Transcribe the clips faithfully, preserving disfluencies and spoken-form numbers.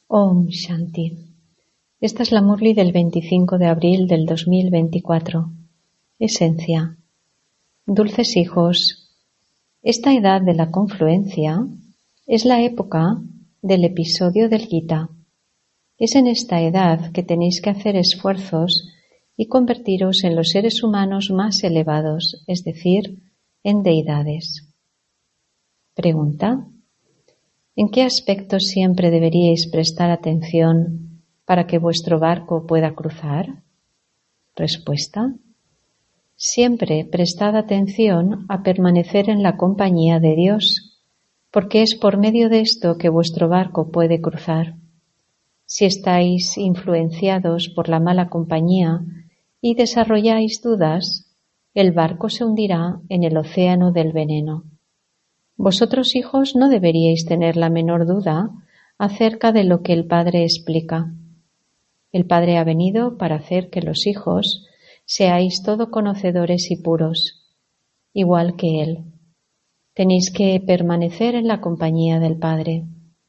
Om Shanti. Esta es la Murli del veinticinco de abril del dos mil veinticuatro. Esencia. Dulces hijos, esta edad de la confluencia es la época del episodio del Gita. Es en esta edad que tenéis que hacer esfuerzos y convertiros en los seres humanos más elevados, es decir, en deidades. Pregunta: ¿en qué aspectos siempre deberíais prestar atención para que vuestro barco pueda cruzar? Respuesta: siempre prestad atención a permanecer en la compañía de Dios, porque es por medio de esto que vuestro barco puede cruzar. Si estáis influenciados por la mala compañía y desarrolláis dudas, el barco se hundirá en el océano del veneno. Vosotros, hijos, no deberíais tener la menor duda acerca de lo que el Padre explica. El Padre ha venido para hacer que los hijos seáis todo conocedores y puros, igual que Él. Tenéis que permanecer en la compañía del Padre.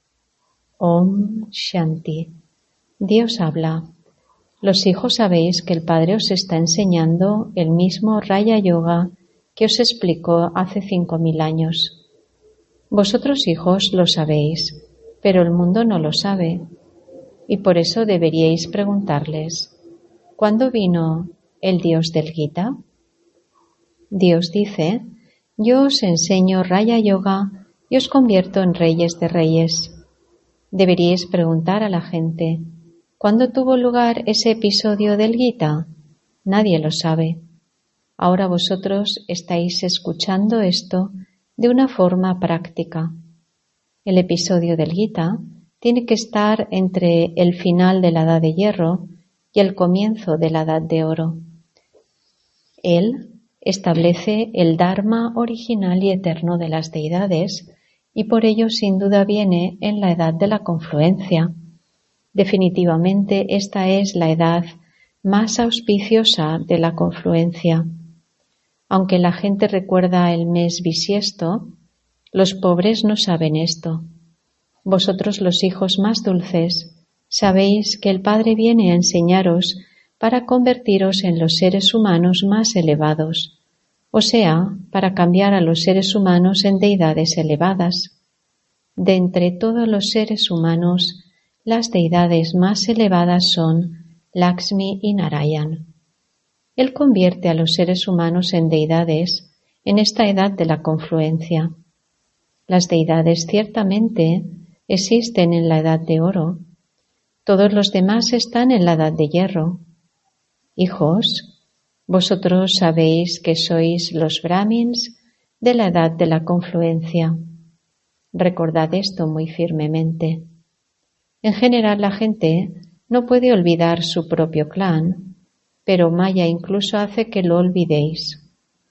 Om Shanti. Dios habla. Los hijos sabéis que el Padre os está enseñando el mismo Raya Yoga que os explicó hace cinco mil años. Vosotros, hijos, lo sabéis, pero el mundo no lo sabe, y por eso deberíais preguntarles: ¿cuándo vino el Dios del Gita? Dios dice: yo os enseño Raya Yoga y os convierto en reyes de reyes. Deberíais preguntar a la gente: ¿cuándo tuvo lugar ese episodio del Gita? Nadie lo sabe. Ahora vosotros estáis escuchando esto de una forma práctica. El episodio del Gita tiene que estar entre el final de la Edad de Hierro y el comienzo de la Edad de Oro. Él establece el Dharma original y eterno de las deidades y por ello sin duda viene en la edad de la confluencia. Definitivamente esta es la edad más auspiciosa de la confluencia. Aunque la gente recuerda el mes bisiesto, los pobres no saben esto. Vosotros, los hijos más dulces, sabéis que el Padre viene a enseñaros para convertiros en los seres humanos más elevados, o sea, para cambiar a los seres humanos en deidades elevadas. De entre todos los seres humanos, las deidades más elevadas son Lakshmi y Narayan. Él convierte a los seres humanos en deidades en esta edad de la confluencia. Las deidades ciertamente existen en la edad de oro. Todos los demás están en la edad de hierro. Hijos, vosotros sabéis que sois los brahmins de la edad de la confluencia. Recordad esto muy firmemente. En general, la gente no puede olvidar su propio clan, pero Maya incluso hace que lo olvidéis.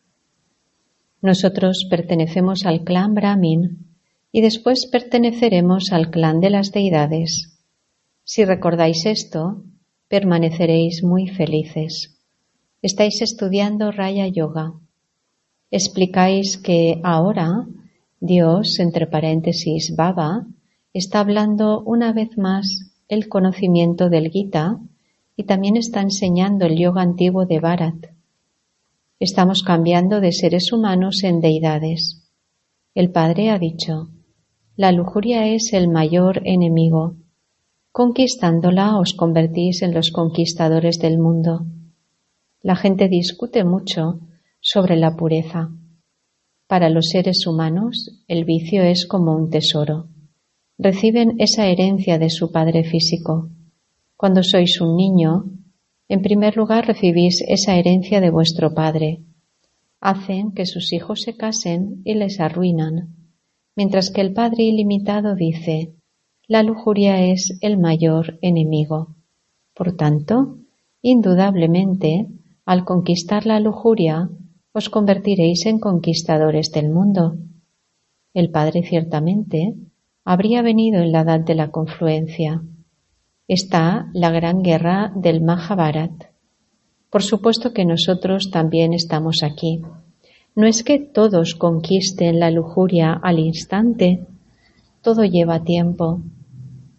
Nosotros pertenecemos al clan Brahmin y después perteneceremos al clan de las deidades. Si recordáis esto, permaneceréis muy felices. Estáis estudiando Raya Yoga. Explicáis que ahora Dios, entre paréntesis Baba, está hablando una vez más el conocimiento del Gita y también está enseñando el yoga antiguo de Bharat. Estamos cambiando de seres humanos en deidades. El Padre ha dicho: la lujuria es el mayor enemigo. Conquistándola os convertís en los conquistadores del mundo. La gente discute mucho sobre la pureza. Para los seres humanos, el vicio es como un tesoro. Reciben esa herencia de su padre físico. Cuando sois un niño, en primer lugar recibís esa herencia de vuestro padre. Hacen que sus hijos se casen y les arruinan, mientras que el Padre ilimitado dice: la lujuria es el mayor enemigo. Por tanto, indudablemente, al conquistar la lujuria, os convertiréis en conquistadores del mundo. El Padre ciertamente habría venido en la edad de la confluencia. Está la gran guerra del Mahabharat. Por supuesto que nosotros también estamos aquí. No es que todos conquisten la lujuria al instante, todo lleva tiempo.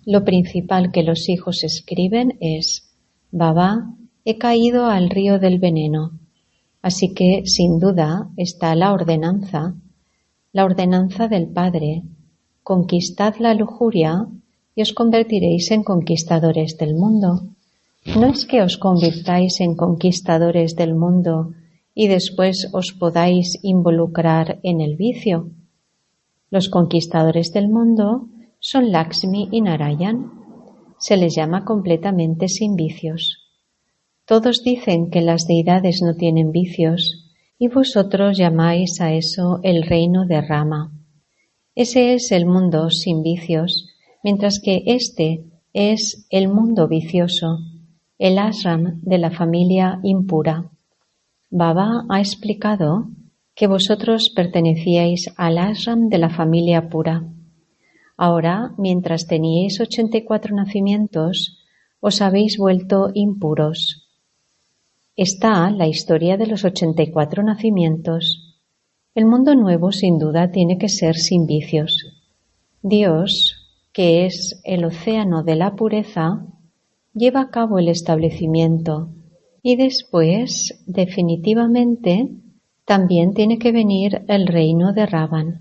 lo principal que los hijos escriben es: Baba, he caído al río del veneno. Así que, sin duda, está la ordenanza, la ordenanza del Padre. Conquistad la lujuria y os convertiréis en conquistadores del mundo. No es que os convirtáis en conquistadores del mundo y después os podáis involucrar en el vicio. Los conquistadores del mundo son Lakshmi y Narayan. Se les llama completamente sin vicios. Todos dicen que las deidades no tienen vicios y vosotros llamáis a eso el reino de Rama. Ese es el mundo sin vicios, mientras que este es el mundo vicioso, el ashram de la familia impura. Baba ha explicado que vosotros pertenecíais al ashram de la familia pura. Ahora, mientras teníais ochenta y cuatro nacimientos, os habéis vuelto impuros. Está la historia de los ochenta y cuatro nacimientos. El mundo nuevo, sin duda, tiene que ser sin vicios. Dios, que es el océano de la pureza, lleva a cabo el establecimiento y después, definitivamente, también tiene que venir el reino de Ravan.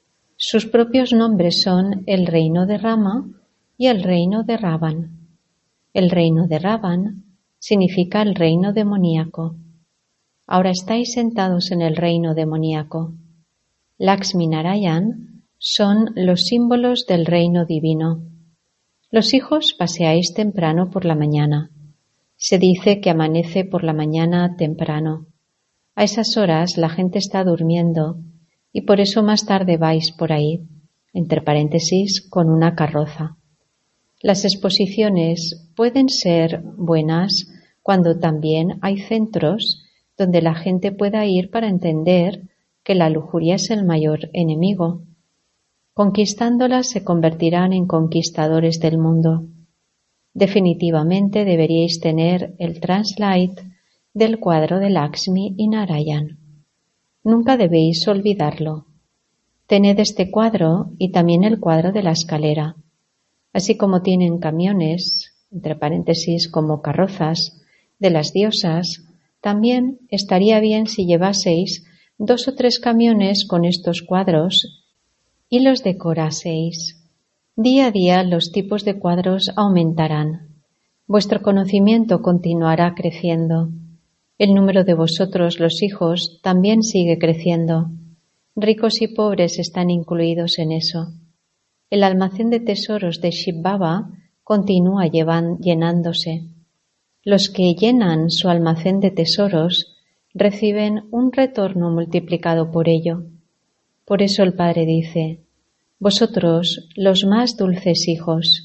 Sus propios nombres son el reino de Rama y el reino de Ravan. El reino de Ravan significa el reino demoníaco. Ahora estáis sentados en el reino demoníaco. Lakshmi Narayan son los símbolos del reino divino. Los hijos paseáis temprano por la mañana. Se dice que amanece por la mañana temprano. A esas horas la gente está durmiendo y por eso más tarde vais por ahí, entre paréntesis, con una carroza. Las exposiciones pueden ser buenas cuando también hay centros donde la gente pueda ir para entender que la lujuria es el mayor enemigo. Conquistándolas se convertirán en conquistadores del mundo. Definitivamente deberíais tener el translate del cuadro de Lakshmi y Narayan. Nunca debéis olvidarlo. Tened este cuadro y también el cuadro de la escalera. Así como tienen camiones, entre paréntesis como carrozas, de las diosas, también estaría bien si llevaseis dos o tres camiones con estos cuadros y los decoraseis. Día a día los tipos de cuadros aumentarán. Vuestro conocimiento continuará creciendo. El número de vosotros, los hijos, también sigue creciendo. Ricos y pobres están incluidos en eso. El almacén de tesoros de Shiv Baba continúa llevan, llenándose. Los que llenan su almacén de tesoros reciben un retorno multiplicado por ello. Por eso el Padre dice: vosotros, los más dulces hijos,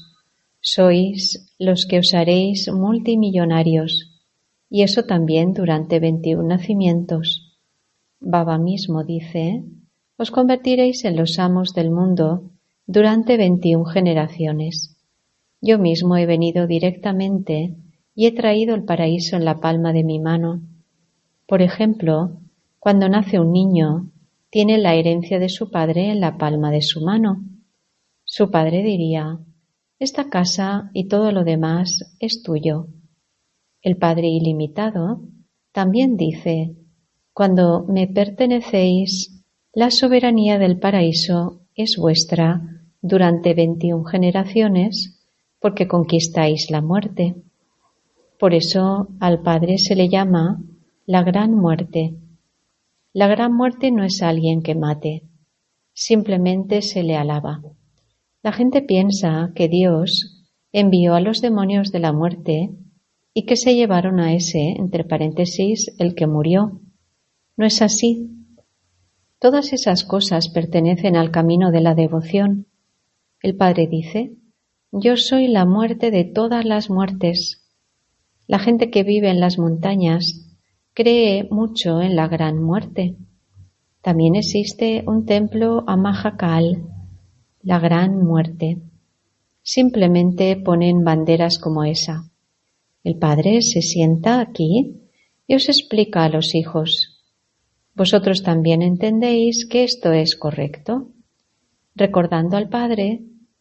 sois los que os haréis multimillonarios, y eso también durante veintiún nacimientos. Baba mismo dice: os convertiréis en los amos del mundo durante veintiún generaciones. Yo mismo he venido directamente y he traído el paraíso en la palma de mi mano. Por ejemplo, cuando nace un niño, tiene la herencia de su padre en la palma de su mano. Su padre diría: esta casa y todo lo demás es tuyo. El Padre ilimitado también dice: cuando me pertenecéis, la soberanía del paraíso es vuestra durante veintiún generaciones, porque conquistáis la muerte. Por eso al Padre se le llama la gran muerte. La gran muerte no es alguien que mate, simplemente se le alaba. La gente piensa que Dios envió a los demonios de la muerte y que se llevaron a ese, entre paréntesis, el que murió. No es así. Todas esas cosas pertenecen al camino de la devoción. El Padre dice: yo soy la muerte de todas las muertes. La gente que vive en las montañas cree mucho en la gran muerte. También existe un templo a Mahakal, la gran muerte. Simplemente ponen banderas como esa. El Padre se sienta aquí y os explica a los hijos: vosotros también entendéis que esto es correcto. Recordando al Padre,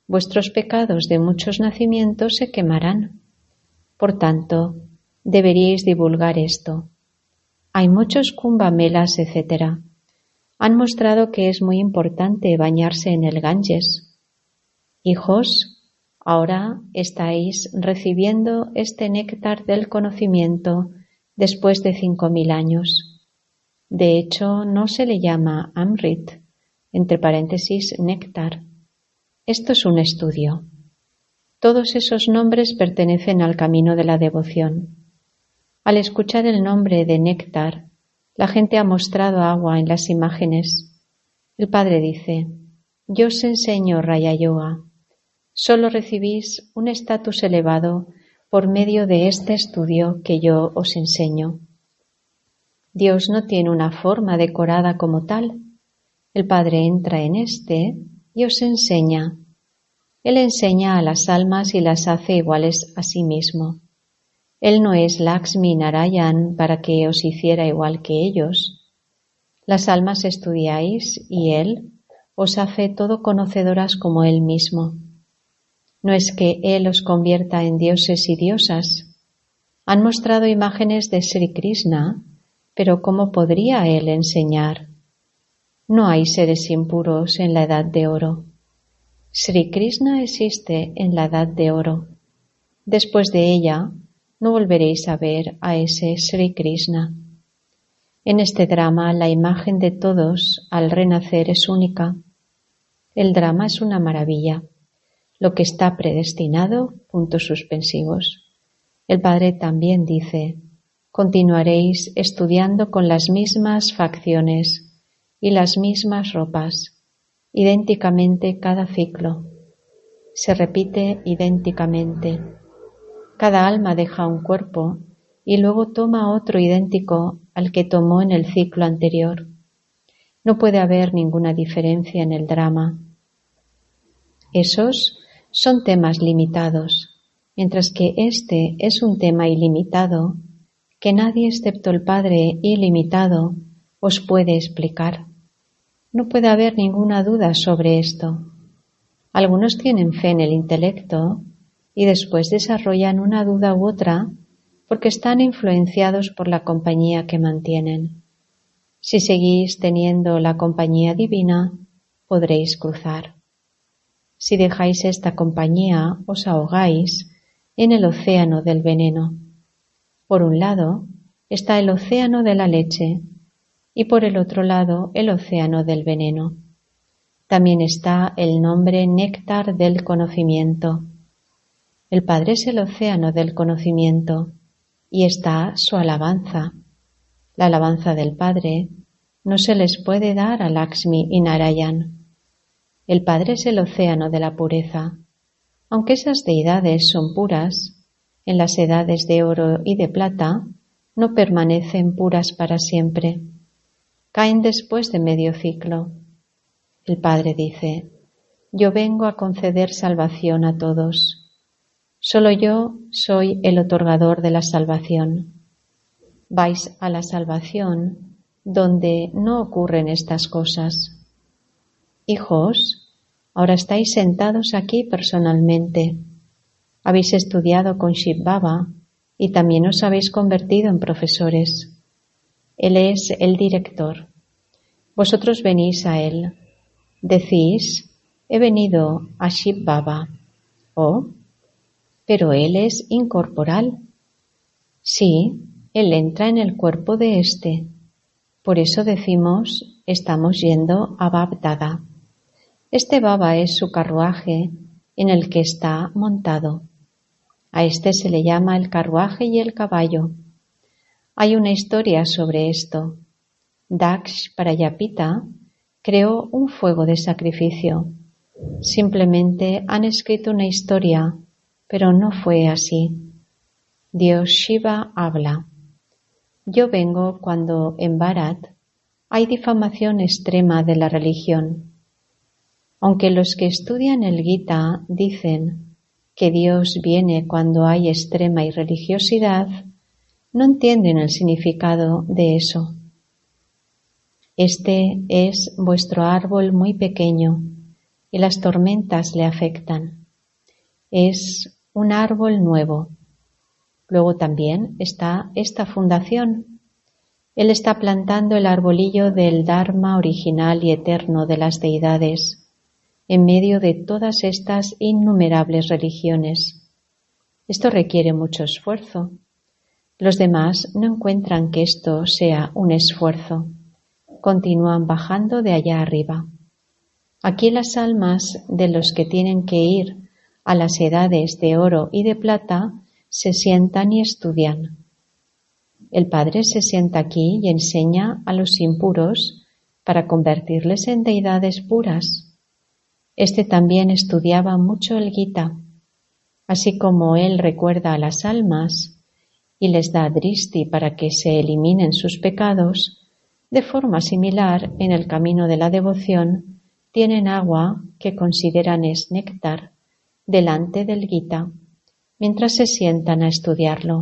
vuestros pecados de muchos nacimientos se quemarán. Por tanto, deberíais divulgar esto. Hay muchos Kumbhamelas, etcétera. Han mostrado que es muy importante bañarse en el Ganges. Hijos, ahora estáis recibiendo este néctar del conocimiento después de cinco mil años. De hecho, no se le llama Amrit, entre paréntesis néctar. Esto es un estudio. Todos esos nombres pertenecen al camino de la devoción. Al escuchar el nombre de néctar, la gente ha mostrado agua en las imágenes. El Padre dice: yo os enseño Raya Yoga. Solo recibís un estatus elevado por medio de este estudio que yo os enseño. Dios no tiene una forma decorada como tal. El Padre entra en este y os enseña. Él enseña a las almas y las hace iguales a sí mismo. Él no es Lakshmi Narayan para que os hiciera igual que ellos. Las almas estudiáis y Él os hace todo conocedoras como Él mismo. No es que Él os convierta en dioses y diosas. Han mostrado imágenes de Sri Krishna, pero ¿cómo podría Él enseñar? No hay seres impuros en la edad de oro. Sri Krishna existe en la edad de oro. Después de ella, no volveréis a ver a ese Sri Krishna. En este drama, la imagen de todos al renacer es única. El drama es una maravilla. Lo que está predestinado, puntos suspensivos. El Padre también dice: continuaréis estudiando con las mismas facciones y las mismas ropas, idénticamente cada ciclo. Se repite idénticamente. Cada alma deja un cuerpo y luego toma otro idéntico al que tomó en el ciclo anterior. No puede haber ninguna diferencia en el drama. Esos son temas limitados, mientras que este es un tema ilimitado que nadie excepto el Padre ilimitado os puede explicar. No puede haber ninguna duda sobre esto. Algunos tienen fe en el intelecto y después desarrollan una duda u otra porque están influenciados por la compañía que mantienen. Si seguís teniendo la compañía divina, podréis cruzar. Si dejáis esta compañía, os ahogáis en el océano del veneno. Por un lado está el océano de la leche y por el otro lado el océano del veneno. También está el nombre néctar del conocimiento. El Padre es el océano del conocimiento y está su alabanza. La alabanza del Padre no se les puede dar a Lakshmi y Narayan. El Padre es el océano de la pureza. Aunque esas deidades son puras, en las edades de oro y de plata, no permanecen puras para siempre. Caen después de medio ciclo. El Padre dice: yo vengo a conceder salvación a todos. Solo yo soy el otorgador de la salvación. Vais a la salvación donde no ocurren estas cosas. Hijos, ahora estáis sentados aquí personalmente. Habéis estudiado con Shiv Baba y también os habéis convertido en profesores. Él es el director. Vosotros venís a Él. Decís: he venido a Shiv Baba. Oh, pero Él es incorporal. Sí, Él entra en el cuerpo de éste. Por eso decimos: estamos yendo a Bab Dada. Este Baba es su carruaje en el que está montado. A este se le llama el carruaje y el caballo. Hay una historia sobre esto. Daksh Prayapita creó un fuego de sacrificio. Simplemente han escrito una historia, pero no fue así. Dios Shiva habla. Yo vengo cuando en Bharat hay difamación extrema de la religión. Aunque los que estudian el Gita dicen que Dios viene cuando hay extrema irreligiosidad, no entienden el significado de eso. Este es vuestro árbol muy pequeño, y las tormentas le afectan. Es un árbol nuevo. Luego también está esta fundación. Él está plantando el arbolillo del Dharma original y eterno de las deidades, en medio de todas estas innumerables religiones. Esto requiere mucho esfuerzo. Los demás no encuentran que esto sea un esfuerzo. Continúan bajando de allá arriba. Aquí las almas de los que tienen que ir a las edades de oro y de plata se sientan y estudian. El Padre se sienta aquí y enseña a los impuros para convertirles en deidades puras. Este también estudiaba mucho el Gita. Así como él recuerda a las almas y les da dristi para que se eliminen sus pecados, de forma similar, en el camino de la devoción, tienen agua que consideran es néctar delante del Gita, mientras se sientan a estudiarlo.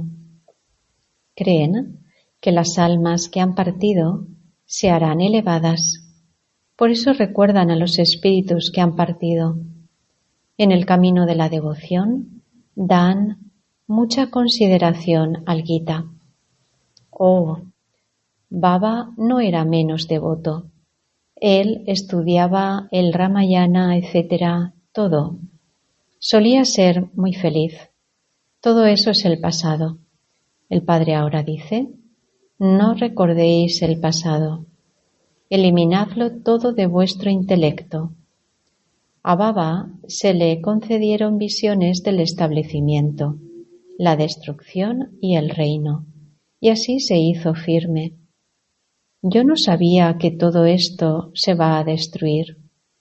Creen que las almas que han partido se harán elevadas. Por eso recuerdan a los espíritus que han partido. En el camino de la devoción dan mucha consideración al Gita. Oh, Baba no era menos devoto. Él estudiaba el Ramayana, etcétera, todo. Solía ser muy feliz. Todo eso es el pasado. El Padre ahora dice, no recordéis el pasado. Eliminadlo todo de vuestro intelecto. A Baba se le concedieron visiones del establecimiento, la destrucción y el reino, y así se hizo firme. Yo no sabía que todo esto se va a destruir.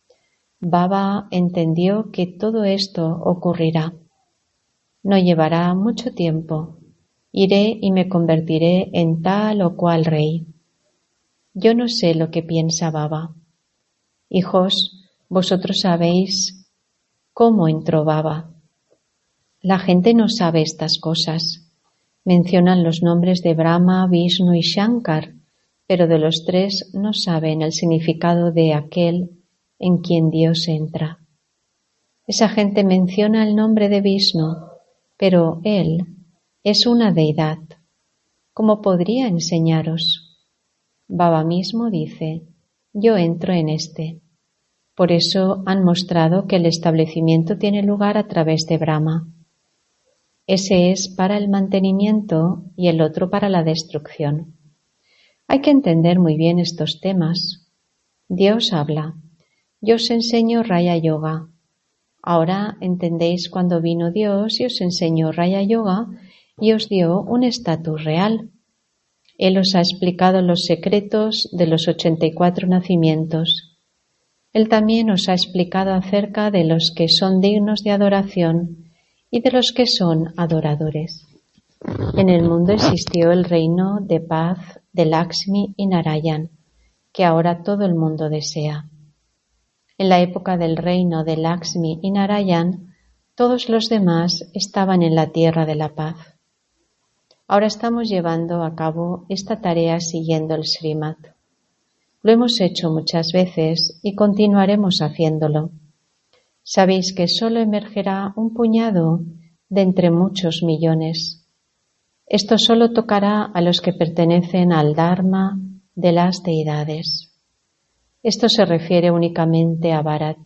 Baba entendió que todo esto ocurrirá. No llevará mucho tiempo. Iré y me convertiré en tal o cual rey. Yo no sé lo que piensa Baba. Hijos, vosotros sabéis cómo entró Baba. La gente no sabe estas cosas. Mencionan los nombres de Brahma, Vishnu y Shankar, pero de los tres no saben el significado de aquel en quien Dios entra. Esa gente menciona el nombre de Vishnu, pero él es una deidad. ¿Cómo podría enseñaros? Baba mismo dice, yo entro en este. Por eso han mostrado que el establecimiento tiene lugar a través de Brahma. Ese es para el mantenimiento y el otro para la destrucción. Hay que entender muy bien estos temas. Dios habla. Yo os enseño Raya Yoga. Ahora entendéis cuando vino Dios y os enseñó Raya Yoga y os dio un estatus real. Él os ha explicado los secretos de los ochenta y cuatro nacimientos. Él también os ha explicado acerca de los que son dignos de adoración y de los que son adoradores. En el mundo existió el reino de paz de Lakshmi y Narayan, que ahora todo el mundo desea. En la época del reino de Lakshmi y Narayan, todos los demás estaban en la tierra de la paz. Ahora estamos llevando a cabo esta tarea siguiendo el Srimad. Lo hemos hecho muchas veces y continuaremos haciéndolo. Sabéis que solo emergerá un puñado de entre muchos millones. Esto solo tocará a los que pertenecen al Dharma de las deidades. Esto se refiere únicamente a Bharat.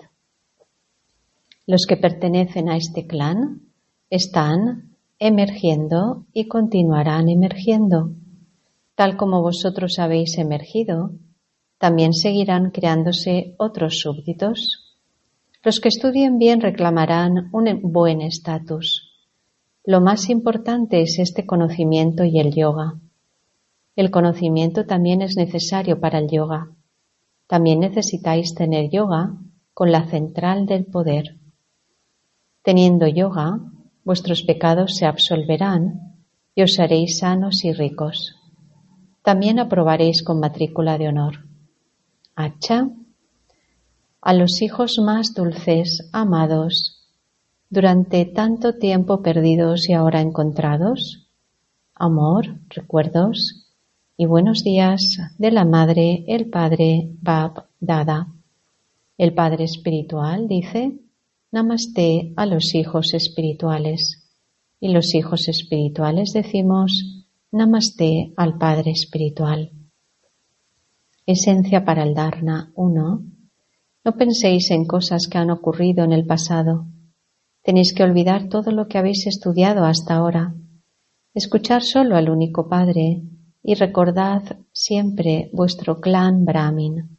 Los que pertenecen a este clan están emergiendo y continuarán emergiendo. Tal como vosotros habéis emergido, también seguirán creándose otros súbditos. Los que estudien bien reclamarán un buen estatus. Lo más importante es este conocimiento y el yoga. El conocimiento también es necesario para el yoga. También necesitáis tener yoga con la central del poder. Teniendo yoga, vuestros pecados se absolverán y os haréis sanos y ricos. También aprobaréis con matrícula de honor. Acha, a los hijos más dulces, amados, durante tanto tiempo perdidos y ahora encontrados, amor, recuerdos y buenos días de la Madre, el Padre, Bab, Dada. El Padre Espiritual dice Namaste a los hijos espirituales y los hijos espirituales decimos Namaste al Padre Espiritual. Esencia para el Dharna uno. No penséis en cosas que han ocurrido en el pasado. Tenéis que olvidar todo lo que habéis estudiado hasta ahora. Escuchar solo al único Padre y recordad siempre vuestro clan Brahmin.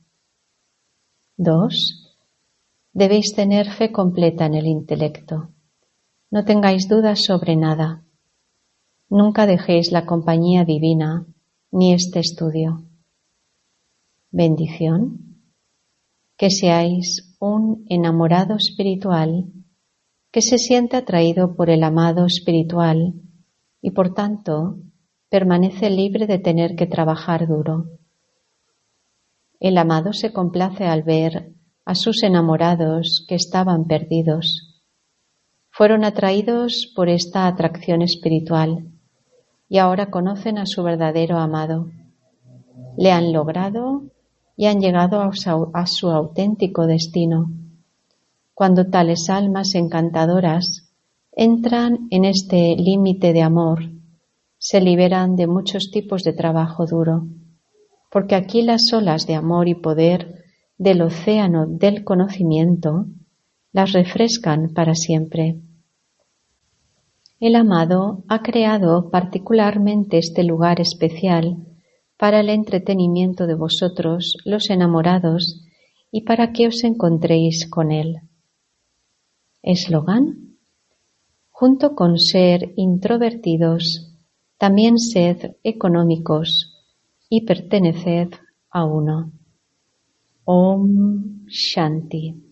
dos. Debéis tener fe completa en el intelecto. No tengáis dudas sobre nada. Nunca dejéis la compañía divina ni este estudio. Bendición. Que seáis un enamorado espiritual que se siente atraído por el amado espiritual y por tanto permanece libre de tener que trabajar duro. El amado se complace al ver a sus enamorados que estaban perdidos. Fueron atraídos por esta atracción espiritual y ahora conocen a su verdadero amado. Le han logrado y han llegado a su, a su auténtico destino. Cuando tales almas encantadoras entran en este límite de amor, se liberan de muchos tipos de trabajo duro, porque aquí las olas de amor y poder del océano del conocimiento las refrescan para siempre. El amado ha creado particularmente este lugar especial para el entretenimiento de vosotros, los enamorados, y para que os encontréis con él. Eslogan: junto con ser introvertidos, también sed económicos y perteneced a uno. Om Shanti.